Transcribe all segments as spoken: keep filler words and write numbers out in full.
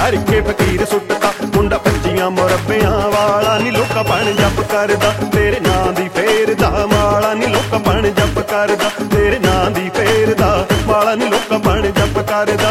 ਕਰਕੇ ਫਕੀਰ ਸੁੱਟਤਾ ਮੁੰਡਾ ਪੱਚੀਆਂ ਮੁਰੱਬਿਆਂ ਵਾਲਾ ਨੀ ਲੋਕਾਂ ਬਣ ਜੱਪ ਕਰਦਾ ਤੇਰੇ ਨਾਂ ਦੀ ਫੇਰਦਾ ਮਾਲਾ ਨੀ ਲੋਕਾਂ ਬਣ ਜੱਪ ਕਰਦਾ ਤੇਰੇ ਨਾਂ ਦੀ ਫੇਰਦਾ ਮਾਲਾ ਨੀ ਲੋਕਾਂ ਬਣ ਜੱਪ ਕਰਦਾ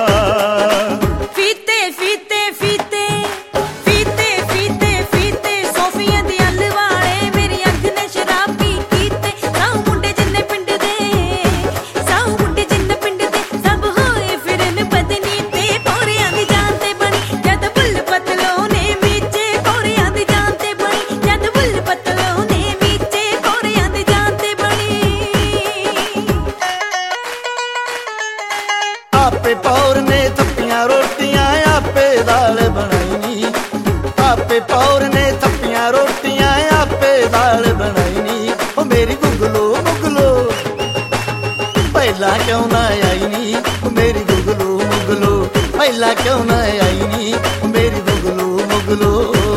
आपे पौर ने थप्पियां रोटियां आपे दाल बनाई नी आपे पौर ने थप्पियां रोटियां आपे दाल बनाई नी ओ मेरी गुगलो मुगलो पहला क्यों ना आई नी ओ मेरी गुगलो मुगलो पहला क्यों ना आई नी ओ मेरी गुगलो मुगलो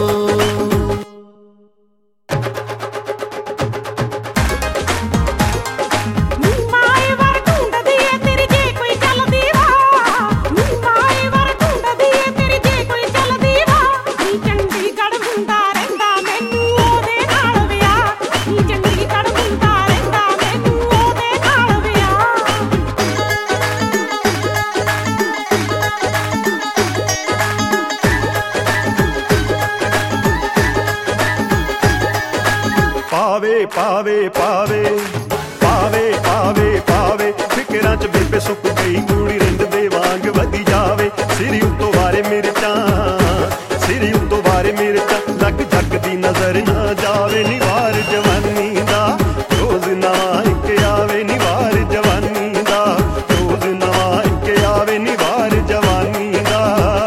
पावे पावे पावे पावे पावे पावे फिकरां च बेबे सुक गई कूड़ी रिंद दे वांग वधी जावे सिरी उतों वारे मिर्चां सिरी उतों वारे मिर्चां लग जग दी नजर ना जावे निवार जवानी दा रोज नवां इक आवे निवार जवानी दा रोज नवां इक आवे निवार जवानी दा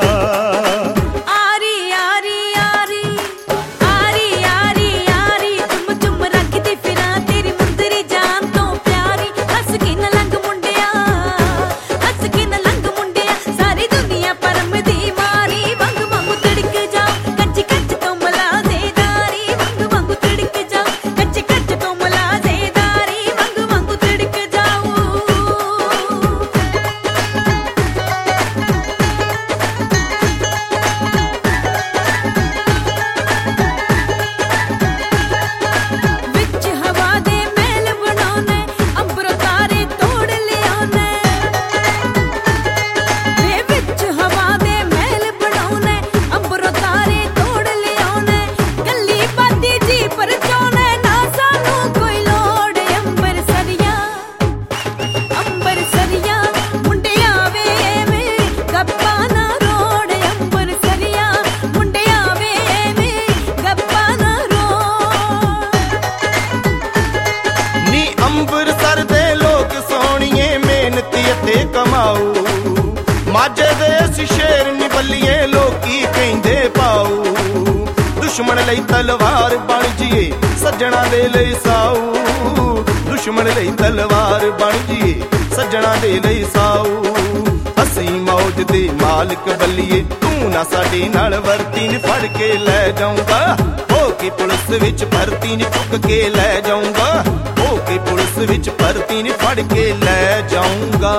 ਅੰਬਰਸਰ ਦੇ ਲੋਕ ਸੋਹਣੀਏ ਮਿਹਨਤੀ ਅਤੇ ਕਮਾਊ ਮਾਝੇ ਦੇ ਅਸੀਂ ਸ਼ੇਰ ਨੀ ਬੱਲੀਏ ਲੋਕੀ ਕਹਿੰਦੇ ਪਾਉ ਦੁਸ਼ਮਣ ਲਈ ਤਲਵਾਰ ਬਣ ਜੀਏ ਸੱਜਣਾ ਦੇ ਲਈ ਸਾਊ ਦੁਸ਼ਮਣ ਲਈ ਤਲਵਾਰ ਬਣ ਜੀਏ ਸੱਜਣਾ ਦੇ ਲਈ ਸਾਊ ਅਸੀਂ ਮੌਜ ਦੇ ਮਾਲਕ ਬੱਲੀਏ ਤੂੰ ਨਾ ਸਾਡੇ ਨਾਲ ਵਰਤੀ ਨੀ ਫੜ ਕੇ ਲੈ ਜਾਊਂਗਾ ਹੋ ਕੇ ਪੁਲਿਸ ਵਿੱਚ ਭਰਤੀ ਨੀ ਚੁੱਕ ਕੇ ਲੈ ਜਾਊਂਗਾ ਹੋ ਕੇ ਪੁਲਿਸ ਵਿੱਚ ਭਰਤੀ ਨੀ ਫੜ ਕੇ ਲੈ ਜਾਊਂਗਾ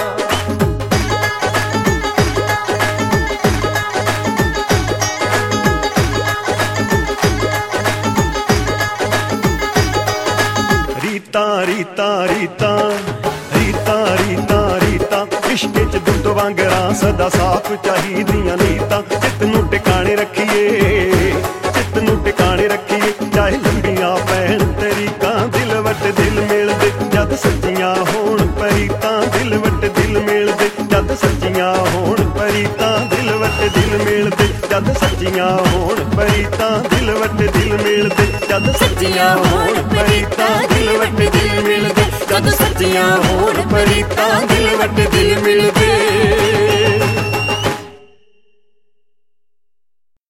रीता रीता रीता रीता रीता रीता इश्क च दुध वांगरां सदा साफ चाहिदियां नीतां चित नूं टिकाणे रखीए चित नूं टिकाणे रखीए चाहे लंबियां पैण तरीकां दिल वट दिल मिलदे जद सच्चियां होण परीतां दिल वट दिल मिलदे जद सच्चियां होण परीतां दिल वट दिल मिलदे जद सच्चियां होण परीतां दिल वट दिल मिलदे जद सच्चियां होण परीतां दिल वट दिल मिलदे जद सच्चियां होण परीतां दिल वट दिल मिलदे